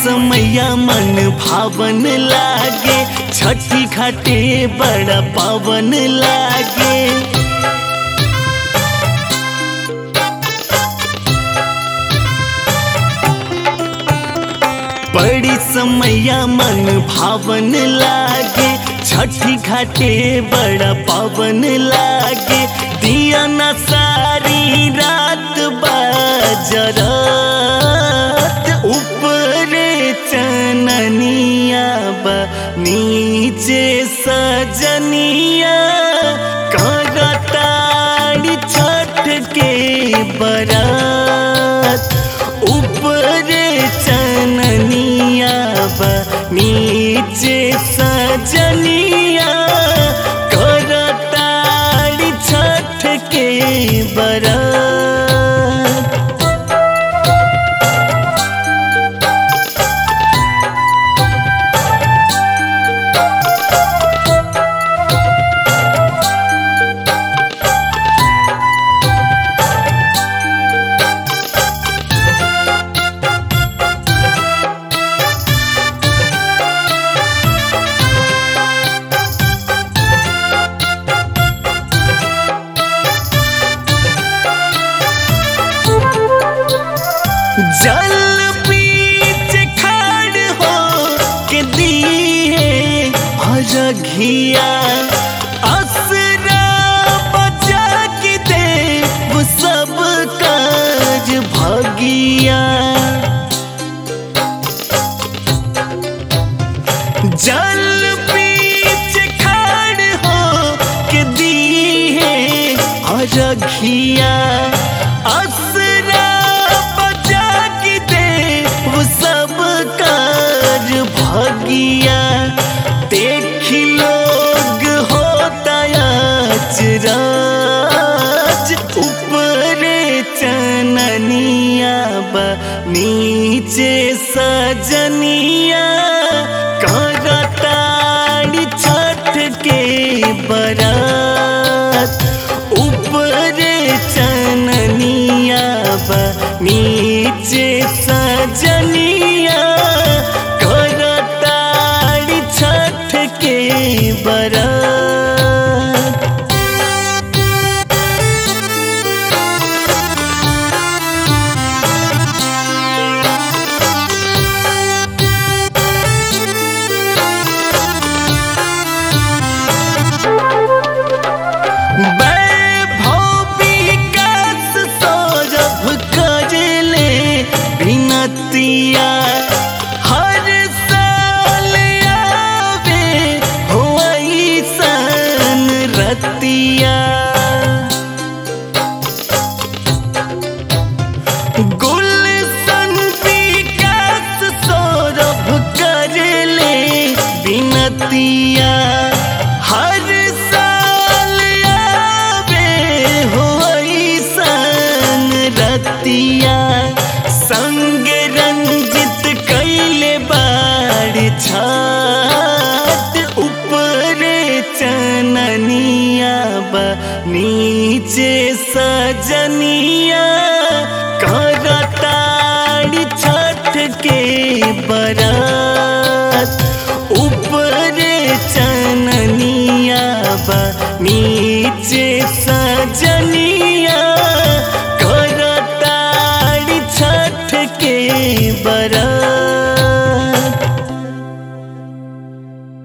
समैया मन भावन लागे, छठी घाटे बड़ा पावन लागे। बड़ी समैया मन भावन लागे, छठी घाटे बड़ा पावन लागे। दिया न सारी रात बाजरत, ऊपरे चननिया बा नीचे सजनिया, करताड़ी छठ के बरात। ऊपरे चननिया बा नीचे सजनिया, करताड़ी छठ के बरात। जल बीच खड़ हो के दिए अरघिया, असरा बचा के देव सब काज भगिया। जल बीच खड़ हो के दिए अरघिया, असरा सब काज भगिया। देखी लोग होता अचरज, ऊपरे चननिया बा नीचे सजनिया, करताड़ी छठ के बरात। ऊपरे चननिया बा नीचे सजनिया, करताड़ी छठ के बरात। बिनतिया हर साल आवे हो ऐसन रतिया, गुलशन विकास सौरभ करले बिनतिया। हर साल आवे हो ऐसन रतिया, संग रंजित कैले बाड़ छात। ऊपरे चननिया बा नीचे सजनिया, करताड़ी छठ के बरात। ऊपरे चननिया बा नीचे सजनिया।